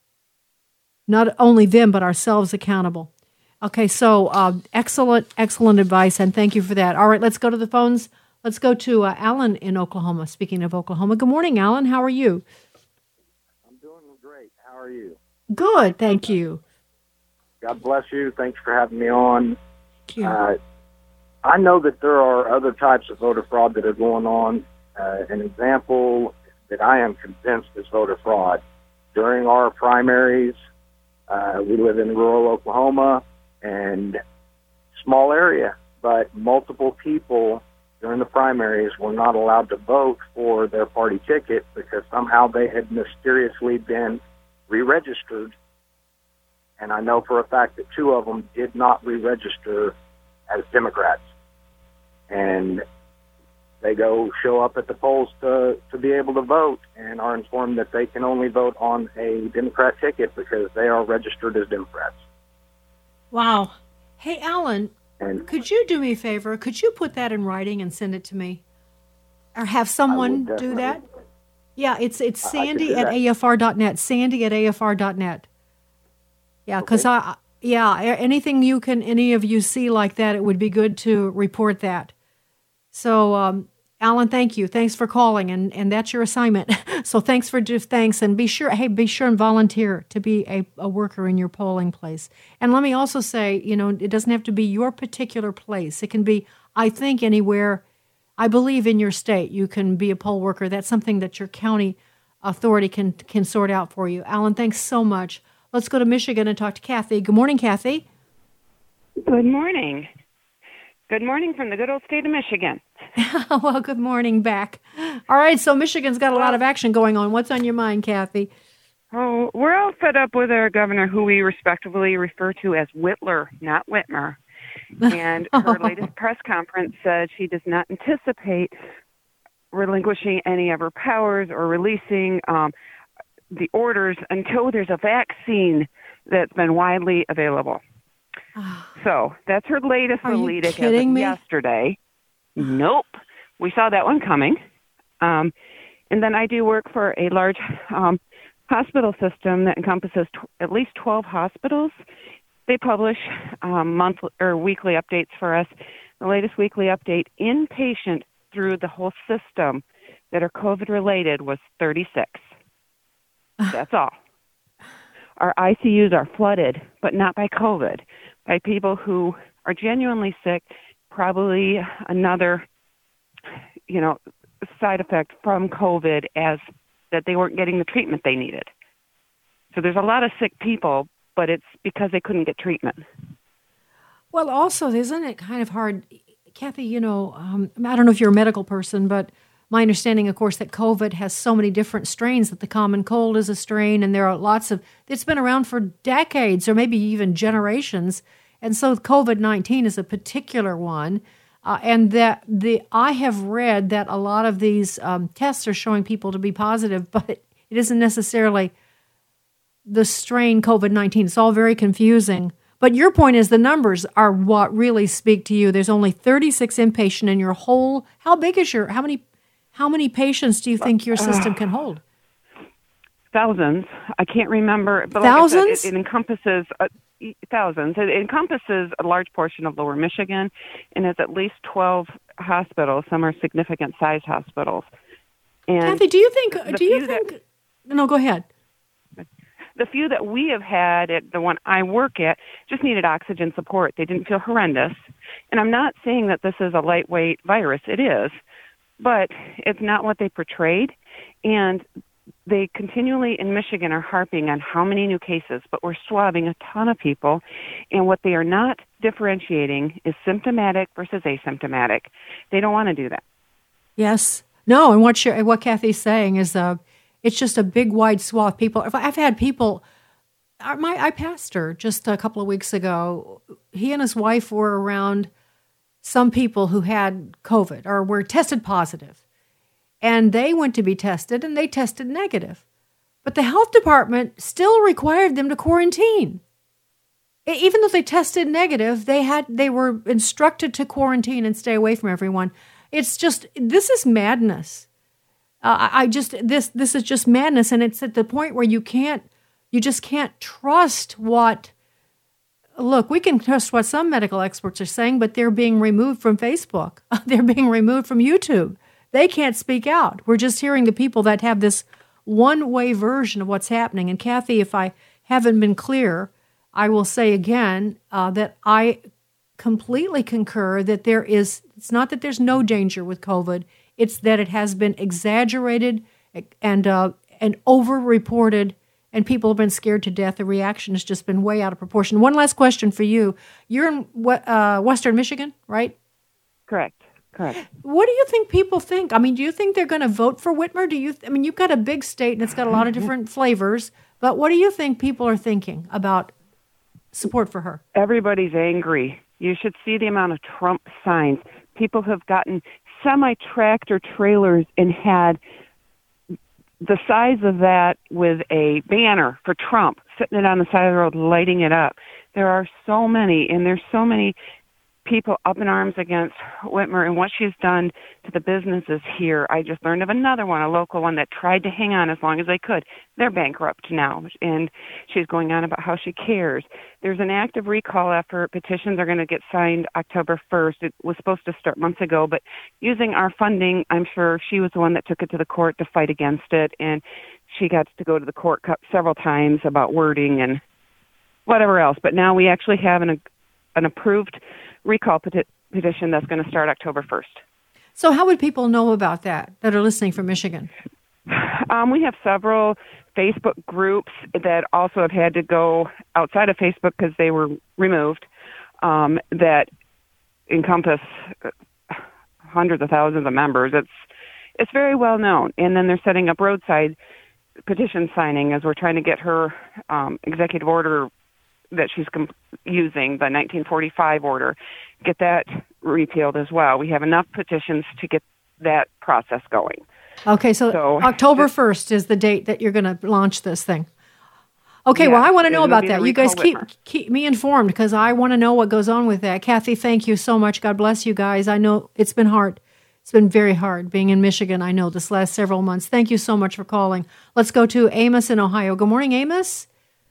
not only them, but ourselves accountable. Okay, so uh, excellent, excellent advice, and thank you for that. All right, let's go to the phones. Let's go to uh, Alan in Oklahoma. Speaking of Oklahoma, good morning, Alan. How are you? I'm doing great. How are you? Good, thank you. God bless you. Thanks for having me on. Thank you. Uh, I know that there are other types of voter fraud that are going on. Uh, an example that I am convinced is voter fraud. During our primaries, uh, we live in rural Oklahoma, and small area, but multiple people during the primaries were not allowed to vote for their party ticket because somehow they had mysteriously been re-registered. And I know for a fact that two of them did not re-register as Democrats. And they go show up at the polls to, to be able to vote and are informed that they can only vote on a Democrat ticket because they are registered as Democrats. Wow. Hey, Alan, and could you do me a favor? Could you put that in writing and send it to me? Or have someone do that? Yeah, it's it's Sandy at A F R dot net. Sandy at A F R dot net. Yeah, because okay. I yeah, anything you can, any of you see like that, it would be good to report that. So, um, Alan, thank you. Thanks for calling, and, and that's your assignment. So thanks for just thanks, and be sure, hey, be sure and volunteer to be a, a worker in your polling place. And let me also say, you know, it doesn't have to be your particular place. It can be, I think, anywhere. I believe in your state you can be a poll worker. That's something that your county authority can can sort out for you. Alan, thanks so much. Let's go to Michigan and talk to Kathy. Good morning, Kathy. Good morning. Good morning from the good old state of Michigan. Well, good morning back. All right, so Michigan's got a lot of action going on. What's on your mind, Kathy? Oh, we're all fed up with our governor, who we respectively refer to as Whitler, not Whitmer. And her latest press conference said she does not anticipate relinquishing any of her powers or releasing um, the orders until there's a vaccine that's been widely available. So that's her latest lead as of yesterday. Nope. We saw that one coming. Um, and then I do work for a large um, hospital system that encompasses t- at least twelve hospitals. They publish um, monthly or weekly updates for us. The latest weekly update, inpatient through the whole system that are COVID-related, was thirty-six. That's all. Our I C Us are flooded, but not by COVID, by people who are genuinely sick, probably another, you know, side effect from COVID as that they weren't getting the treatment they needed. So there's a lot of sick people, but it's because they couldn't get treatment. Well, also, isn't it kind of hard, Kathy, you know, um, I don't know if you're a medical person, but my understanding, of course, that COVID has so many different strains, that the common cold is a strain, and there are lots of, it's been around for decades or maybe even generations. And so COVID nineteen is a particular one. Uh, and that the I have read that a lot of these um, tests are showing people to be positive, but it isn't necessarily the strain COVID nineteen. It's all very confusing. But your point is the numbers are what really speak to you. There's only thirty-six inpatient in your whole, how big is your, how many how many patients do you think your system can hold? Thousands. I can't remember. But Thousands? Like I said, it, it encompasses, uh, thousands. It encompasses a large portion of lower Michigan, and it's at least twelve hospitals. Some are significant sized hospitals. And Kathy, do you think, do you think, that, no, go ahead. The few that we have had at the one I work at just needed oxygen support. They didn't feel horrendous. And I'm not saying that this is a lightweight virus. It is. But it's not what they portrayed. And they continually in Michigan are harping on how many new cases, but we're swabbing a ton of people. And what they are not differentiating is symptomatic versus asymptomatic. They don't want to do that. Yes. No, and what she, what Kathy's saying is uh, it's just a big, wide swath. People, if I've had people, my I pastor just a couple of weeks ago, he and his wife were around some people who had COVID or were tested positive. And they went to be tested, and they tested negative. But the health department still required them to quarantine. Even though they tested negative, they had they were instructed to quarantine and stay away from everyone. It's just, this is madness. Uh, I just, this this is just madness, and it's at the point where you can't, you just can't trust what, look, we can trust what some medical experts are saying, but they're being removed from Facebook. They're being removed from YouTube. They can't speak out. We're just hearing the people that have this one-way version of what's happening. And Kathy, if I haven't been clear, I will say again uh, that I completely concur that there is, it's not that there's no danger with COVID, it's that it has been exaggerated and uh, and over-reported, and people have been scared to death. The reaction has just been way out of proportion. One last question for you. You're in uh, Western Michigan, right? Correct. Correct. What do you think people think? I mean, do you think they're going to vote for Whitmer? Do you? Th- I mean, you've got a big state and it's got a lot of different flavors, but what do you think people are thinking about support for her? Everybody's angry. You should see the amount of Trump signs. People have gotten semi-tractor trailers and had the size of that with a banner for Trump, sitting it on the side of the road, lighting it up. There are so many, and there's so many people up in arms against Whitmer and what she's done to the businesses here. I just learned of another one, a local one that tried to hang on as long as they could. They're bankrupt now, and she's going on about how she cares. There's an active recall effort. Petitions are going to get signed October first. It was supposed to start months ago, but using our funding, I'm sure she was the one that took it to the court to fight against it, and she got to go to the court several times about wording and whatever else. But now we actually have an, an approved recall peti- petition that's going to start October first. So how would people know about that, that are listening from Michigan? Um, we have several Facebook groups that also have had to go outside of Facebook because they were removed, um, that encompass hundreds of thousands of members. It's it's very well known. And then they're setting up roadside petition signing as we're trying to get her um, executive order that she's comp- using, the nineteen forty-five order, get that repealed as well. We have enough petitions to get that process going. Okay, so, so October first is the date that you're going to launch this thing. Okay, yeah, well, I want to know about that. You guys keep keep me informed because I want to know what goes on with that. Kathy, thank you so much. God bless you guys. I know it's been hard. It's been very hard being in Michigan, I know, this last several months. Thank you so much for calling. Let's go to Amos in Ohio. Good morning, Amos.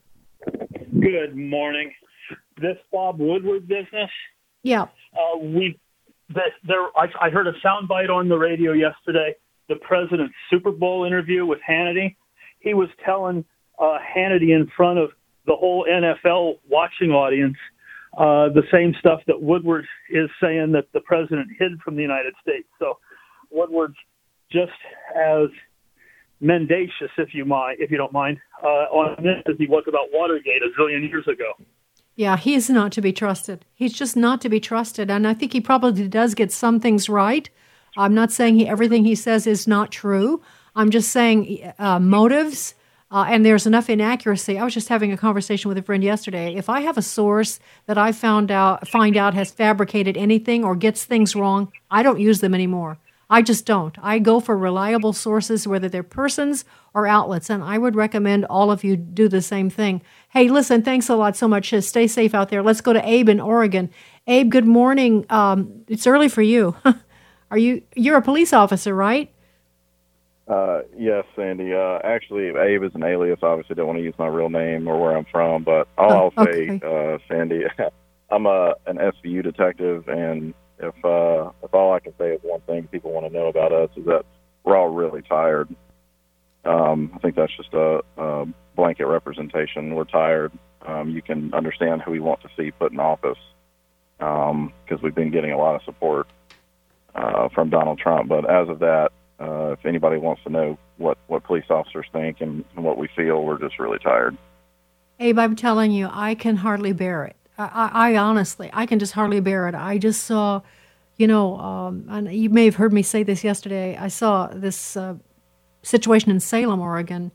Good morning. This Bob Woodward business. Yeah. Uh, we that there. I, I heard a soundbite on the radio yesterday. The president's Super Bowl interview with Hannity. He was telling uh, Hannity in front of the whole N F L watching audience uh, the same stuff that Woodward is saying that the president hid from the United States. So Woodward's just as mendacious, if you mind, if you don't mind, uh, on this as he was about Watergate a zillion years ago. Yeah, he's not to be trusted. He's just not to be trusted, and I think he probably does get some things right. I'm not saying he, everything he says is not true. I'm just saying uh, motives, uh, and there's enough inaccuracy. I was just having a conversation with a friend yesterday. If I have a source that I found out find out has fabricated anything or gets things wrong, I don't use them anymore. I just don't. I go for reliable sources, whether they're persons or outlets, and I would recommend all of you do the same thing. Hey, listen, thanks a lot so much. Stay safe out there. Let's go to Abe in Oregon. Abe, good morning. Um, it's early for you. Are you? You're a police officer, right? Uh, yes, Sandy. Uh, actually, Abe is an alias. Obviously, don't want to use my real name or where I'm from, but all oh, I'll okay. say, uh, Sandy, I'm a an S V U detective, and if uh, if all I can say is one thing people want to know about us is that we're all really tired. Um, I think that's just a, a blanket representation. We're tired. Um, you can understand who we want to see put in office because um, we've been getting a lot of support uh, from Donald Trump. But as of that, Uh, if anybody wants to know what, what police officers think and, and what we feel, we're just really tired. Abe, I'm telling you, I can hardly bear it. I, I, I honestly, I can just hardly bear it. I just saw, you know, um, and you may have heard me say this yesterday, I saw this uh, situation in Salem, Oregon,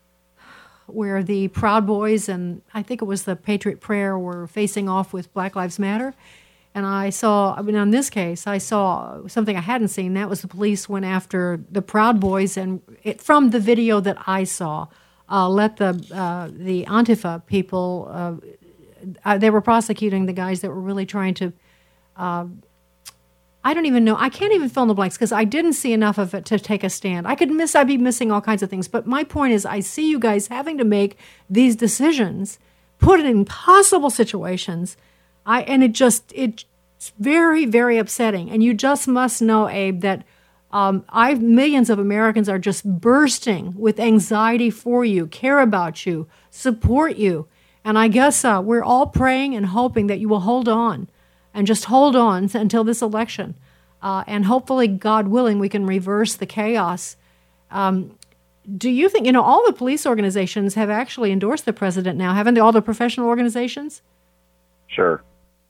where the Proud Boys and I think it was the Patriot Prayer were facing off with Black Lives Matter. And I saw, I mean, in this case, I saw something I hadn't seen. That was the police went after the Proud Boys, and it, from the video that I saw, uh, let the uh, the Antifa people, uh, they were prosecuting the guys that were really trying to, uh, I don't even know, I can't even fill in the blanks because I didn't see enough of it to take a stand. I could miss, I'd be missing all kinds of things. But my point is, I see you guys having to make these decisions, put in impossible situations. I and it just it's very, very upsetting. And you just must know, Abe, that um, I millions of Americans are just bursting with anxiety for you, care about you, support you. And I guess uh, we're all praying and hoping that you will hold on and just hold on until this election. Uh, and hopefully, God willing, we can reverse the chaos. Um, do you think, you know, all the police organizations have actually endorsed the president now, haven't they? All the professional organizations? Sure.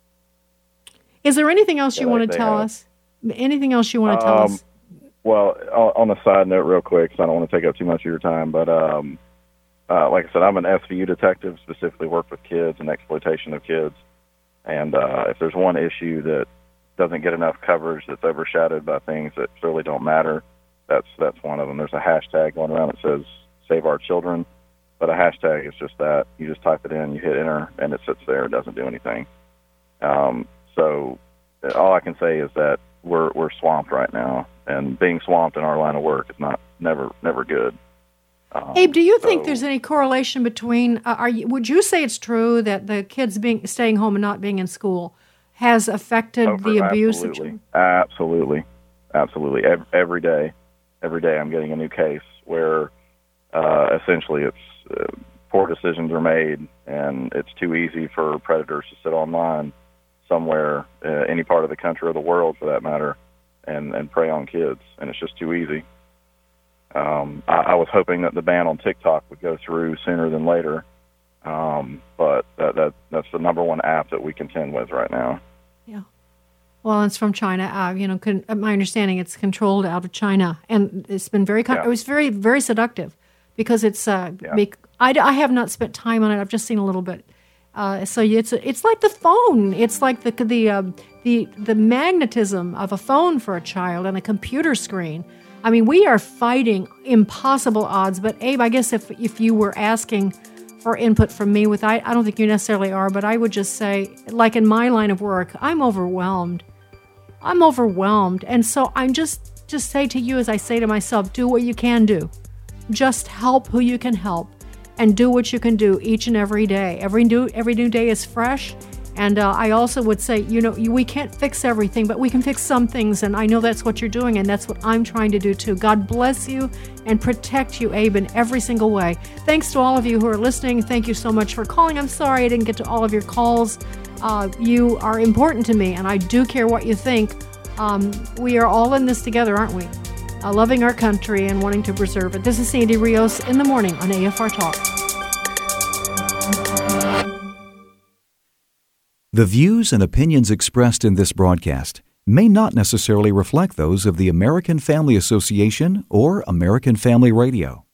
Is there anything else yeah, you want to tell have. us? Anything else you want to tell um, us? Well, on a side note, real quick, because I don't want to take up too much of your time, but um, uh, like I said, I'm an S V U detective, specifically work with kids and exploitation of kids. And uh, if there's one issue that doesn't get enough coverage, that's overshadowed by things that really don't matter, that's that's one of them. There's a hashtag going around that says "Save Our Children," but a hashtag is just that. You just type it in, you hit enter, and it sits there. It doesn't do anything. Um, So all I can say is that we're we're swamped right now, and being swamped in our line of work is not never never good. Um, Abe, do you so, think there's any correlation between? Uh, are you, would you say it's true that the kids being staying home and not being in school has affected over, the abuse? Absolutely, absolutely, absolutely. Every, every day, every day, I'm getting a new case where uh, essentially it's uh, poor decisions are made, and it's too easy for predators to sit online somewhere, uh, any part of the country or the world for that matter, and, and prey on kids, and it's just too easy. Um, I, I was hoping that the ban on TikTok would go through sooner than later, um, but that, that that's the number one app that we contend with right now. Yeah. Well, it's from China. Uh, you know, con- my understanding, it's controlled out of China, and it's been very. Con- yeah. It was very, very seductive because it's. Uh, yeah. make, I, I have not spent time on it. I've just seen a little bit. Uh, so it's it's like the phone. It's like the the um, the the magnetism of a phone for a child and a computer screen. I mean, we are fighting impossible odds. But Abe, I guess if if you were asking for input from me, with I I don't think you necessarily are, but I would just say, like in my line of work, I'm overwhelmed. I'm overwhelmed, and so I'm just just say to you as I say to myself, do what you can do. Just help who you can help. And do what you can do each and every day. Every new every new day is fresh. And uh, I also would say, you know, we can't fix everything, but we can fix some things. And I know that's what you're doing, and that's what I'm trying to do too. God bless you and protect you, Abe, in every single way. Thanks to all of you who are listening. Thank you so much for calling. I'm sorry I didn't get to all of your calls. Uh, you are important to me, and I do care what you think. Um, we are all in this together, aren't we? Uh, loving our country and wanting to preserve it. This is Sandy Rios in the morning on A F R Talk. The views and opinions expressed in this broadcast may not necessarily reflect those of the American Family Association or American Family Radio.